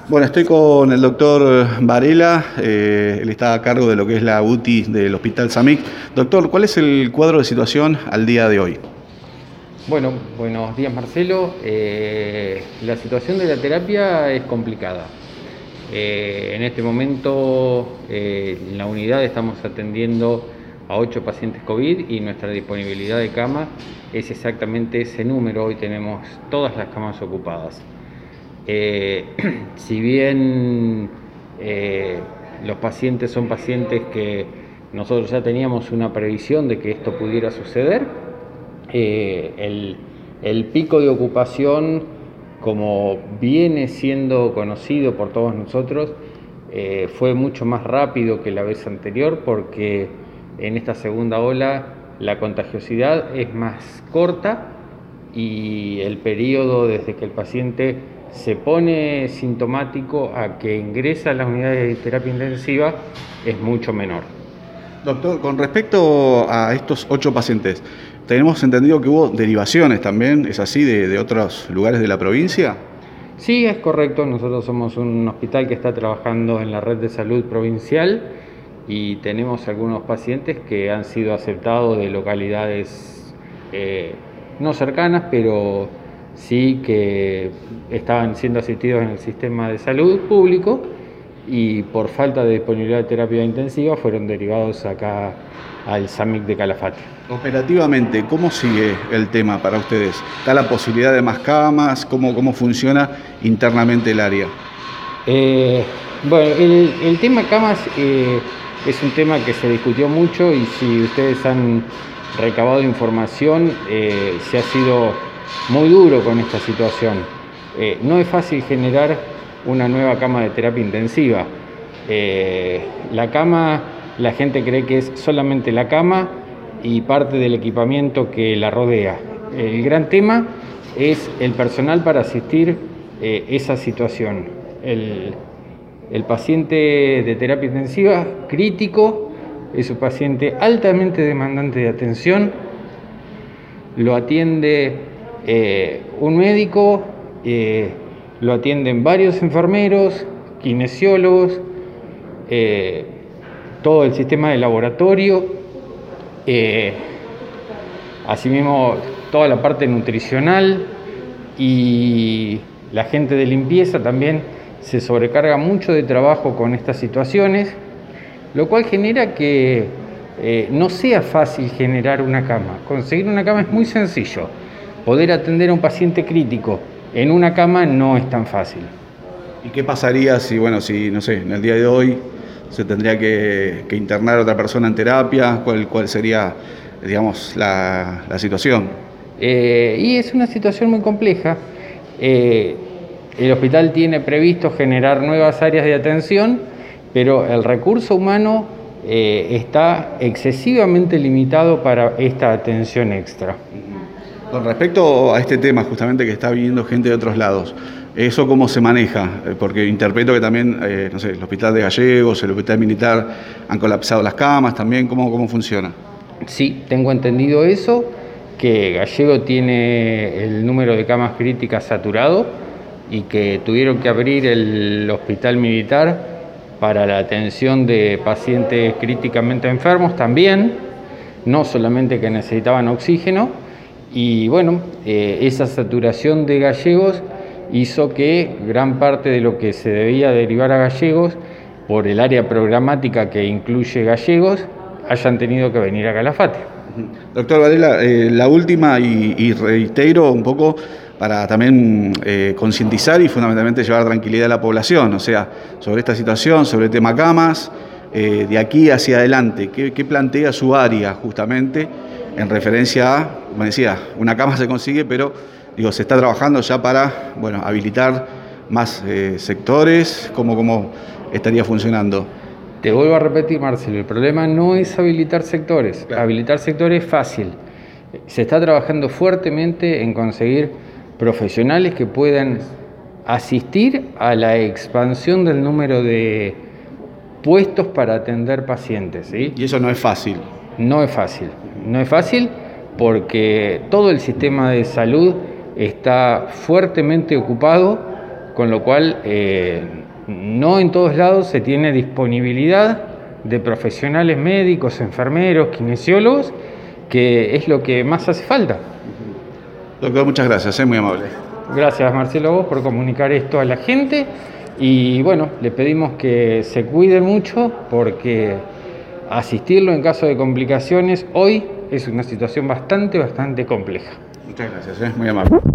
Bueno, estoy con el doctor Varela, él está a cargo de lo que es la UTI del Hospital SAMIC. Doctor, ¿cuál es el cuadro de situación al día de hoy? Bueno, buenos días Marcelo. La situación de la terapia es complicada. En este momento en la unidad estamos atendiendo a 8 pacientes COVID y nuestra disponibilidad de cama es exactamente ese número. Hoy tenemos todas las camas ocupadas. Si bien los pacientes son pacientes que nosotros ya teníamos una previsión de que esto pudiera suceder, el pico de ocupación, como viene siendo conocido por todos nosotros, fue mucho más rápido que la vez anterior, porque en esta segunda ola la contagiosidad es más corta y el periodo desde que el paciente se pone sintomático a que ingresa a las unidades de terapia intensiva es mucho menor. Doctor, con respecto a estos 8 pacientes, tenemos entendido que hubo derivaciones también, ¿es así, de otros lugares de la provincia? Sí, es correcto. Nosotros somos un hospital que está trabajando en la red de salud provincial y tenemos algunos pacientes que han sido aceptados de localidades no cercanas, pero sí que estaban siendo asistidos en el sistema de salud público y por falta de disponibilidad de terapia intensiva fueron derivados acá al SAMIC de Calafate. Operativamente, ¿cómo sigue el tema para ustedes? ¿Está la posibilidad de más camas? ¿Cómo funciona internamente el área? Bueno, el tema camas es un tema que se discutió mucho y si ustedes han recabado información, se ha sido muy duro con esta situación. No es fácil generar una nueva cama de terapia intensiva. La cama, la gente cree que es solamente la cama y parte del equipamiento que la rodea. El gran tema es el personal para asistir esa situación. El paciente de terapia intensiva crítico es un paciente altamente demandante de atención, lo atiende un médico, lo atienden varios enfermeros, kinesiólogos, todo el sistema de laboratorio, asimismo toda la parte nutricional y la gente de limpieza también se sobrecarga mucho de trabajo con estas situaciones, lo cual genera que no sea fácil generar una cama. Conseguir una cama es muy sencillo. Poder atender a un paciente crítico en una cama no es tan fácil. ¿Y qué pasaría si, no sé, en el día de hoy se tendría que internar a otra persona en terapia? ¿Cuál sería, digamos, la situación? Y es una situación muy compleja. El hospital tiene previsto generar nuevas áreas de atención, pero el recurso humano está excesivamente limitado para esta atención extra. Con respecto a este tema, justamente que está viniendo gente de otros lados, ¿eso cómo se maneja? Porque interpreto que también, no sé, el Hospital de Gallegos, el Hospital Militar, han colapsado las camas también. ¿Cómo funciona? Sí, tengo entendido eso, que Gallego tiene el número de camas críticas saturado y que tuvieron que abrir el Hospital Militar para la atención de pacientes críticamente enfermos también, no solamente que necesitaban oxígeno. Y bueno, esa saturación de Gallegos hizo que gran parte de lo que se debía derivar a Gallegos por el área programática que incluye Gallegos hayan tenido que venir a Calafate. Doctor Varela, la última y reitero un poco para también concientizar y fundamentalmente llevar tranquilidad a la población, o sea, sobre esta situación, sobre el tema camas, de aquí hacia adelante, ¿qué plantea su área justamente en referencia a, como decía, una cama se consigue, pero se está trabajando ya para, habilitar más sectores? ¿Cómo estaría funcionando? Te vuelvo a repetir, Marcelo, el problema no es habilitar sectores. Claro. Habilitar sectores es fácil. Se está trabajando fuertemente en conseguir profesionales que puedan asistir a la expansión del número de puestos para atender pacientes, ¿sí? Y eso no es fácil. No es fácil. No es fácil porque todo el sistema de salud está fuertemente ocupado con lo cual no en todos lados se tiene disponibilidad de profesionales médicos, enfermeros, kinesiólogos, que es lo que más hace falta. Doctor, muchas gracias, muy amable. Gracias, Marcelo, a vos por comunicar esto a la gente y bueno, le pedimos que se cuide mucho porque asistirlo en caso de complicaciones hoy es una situación bastante compleja. Muchas gracias, muy amable.